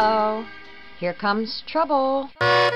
Uh-oh. Here comes trouble.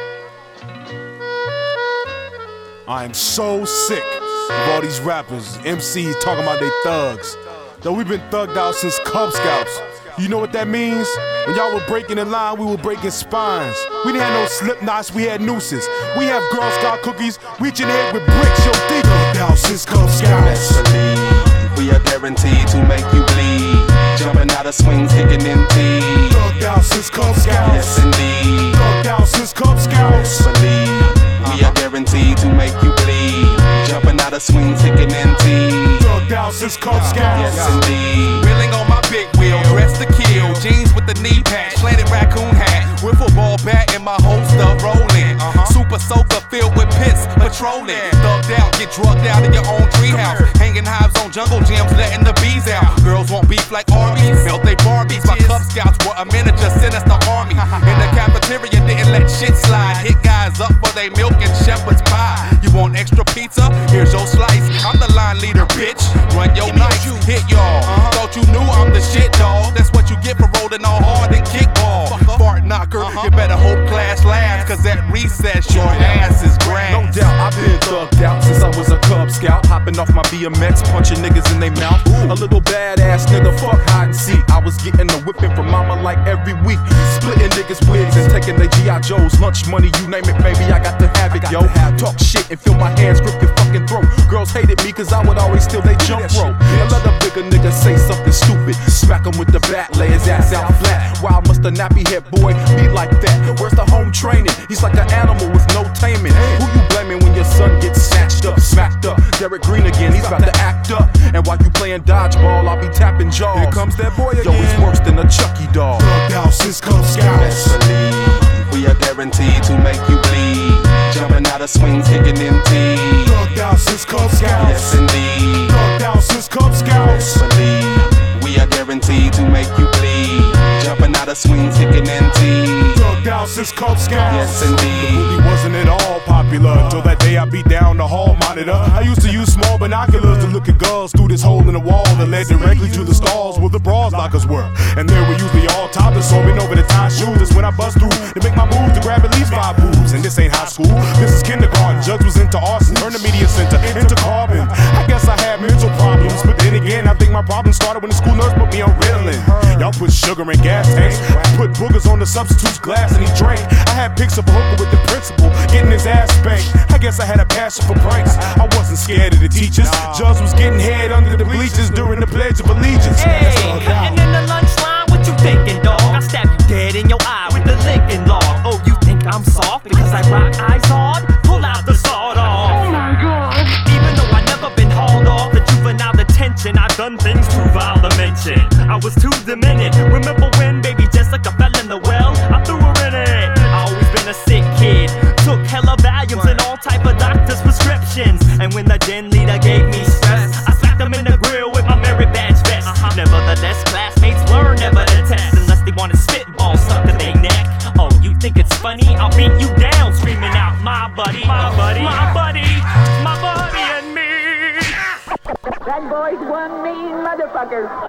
I am so sick of all these rappers, MCs talking about they thugs. Though we've been thugged out since Cub Scouts. You know what that means? When y'all were breaking in line, we were breaking spines. We didn't have no slip knots, we had nooses. We have Girl Scout cookies, reaching head with bricks, yo, think thugged out since Cub Scouts. Best believe we are guaranteed to make you bleed. Jumping out of swings, kicking in teeth. Thugged out since Cub Scouts. Yes, indeed. Thugged out since Cub Scouts. Best believe we are guaranteed to make you bleed. Jumping out of swings, kicking in teeth. Thugged out since Cub Scouts. Yes, indeed. Wheeling on my big wheel, dressed to kill. Jeans with the knee patch, planted raccoon hat. Wiffle ball bat in my holster, rolling. Super soaker filled with piss, patrolling. Thugged out, get drugged out in your own treehouse. Hanging hives on jungle gyms, letting the bees out. Girls want beef like Arby's, melt they Barbies. My Cub Scouts were a miniature sinister army. In the cafeteria, didn't let shit slide. Hit guys up for they milk and shepherd's pie. You want extra pizza? Here's your slice. I'm the line leader, bitch. Run your nights, hit y'all. Thought you knew I'm the shit, dog. That's what you get for rolling all hard and kickball. Fart knocker, you better hope class lasts, cause at recess your ass is grass. No doubt, I've been thugged out since I was a Cub Scout. Hopping off my BMX, punching niggas in they mouth. A little badass nigga, fuck hide and seek. I was getting a whipping from mama like every week. Splitting niggas' wigs and taking their G.I. Joe's. Lunch money, you name it, baby, I got to have it, yo. Talk shit and feel my hands grip your fucking throat. Girls hated me cause I would always steal they jump rope. And let a bigger nigga say something stupid. Smack him with the bat, lay his ass out flat. Why must the nappy head boy be like that? Where's the home training? He's like an animal with no taming. Who you blaming when your son gets snatched up, smacked up? Derek Green again, he's about to act up. And while you playing dodgeball, I'll be tapping jaws. Here comes that boy again. Yo, he's worse than a Chucky doll. Thugged out since Cub Scouts. Best believe we are guaranteed to make you bleed. Jumping out of swings, kicking in teeth. Thugged out since Cub Scouts. Yes, indeed. Thugged out since Cub Scouts. Best believe we are guaranteed to make you bleed. Jumping out of swings, kicking in teeth. Thugged out since Cub Scouts. Yes, The indeed. movie wasn't at all popular until that day I beat down the hall monitor. I used to use small binoculars to look at girls through this hole in the wall that led directly to the stalls where the bras lockers were. And there were usually all topless, so bent over the tie shoes. That's when I bust through to make my move to grab at least 5 boobs. And this ain't high school, this is kindergarten. Jugs was into arson, turned the media center into carbon. I guess I had mental problems, but then again, I think my problem started when the school nurse put me on Ritalin. Y'all put sugar in gas tanks, I put boogers on the substitute's glass and he drank. I had pics of a hooker with the principal, getting his ass spanked. I guess I had a passion for pranks. I wasn't scared of the teachers. Jugs was getting head under the bleachers during the Pledge of Allegiance. Hey, cutting in the lunch line, what you thinking, dog? I stab you dead in your eye with the Lincoln log. Oh, you think I'm soft because I rock eyes hard? Pull out the sawed off. Oh my God. Even though I never been hauled off the juvenile detention, I've done things too vile to mention. I was too demented. Remember when baby Jessica fell in the well? I threw her in it. I always been a sick kid. Took hella Valiums and all type of doctor's prescriptions. And when the den leader gave me stress, I smacked him in the grill with my merit badge vest. Nevertheless, classmates were never to test unless they want to spitball stuck to their neck. Oh, you think it's funny? I'll beat you down, screaming out, my buddy, my buddy, my buddy, my buddy and me. That boy's one mean motherfucker.